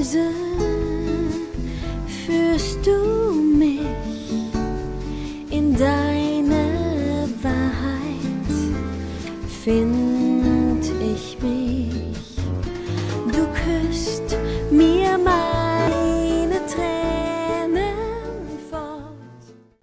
Hause führst du mich in deine Wahrheit, find ich mich.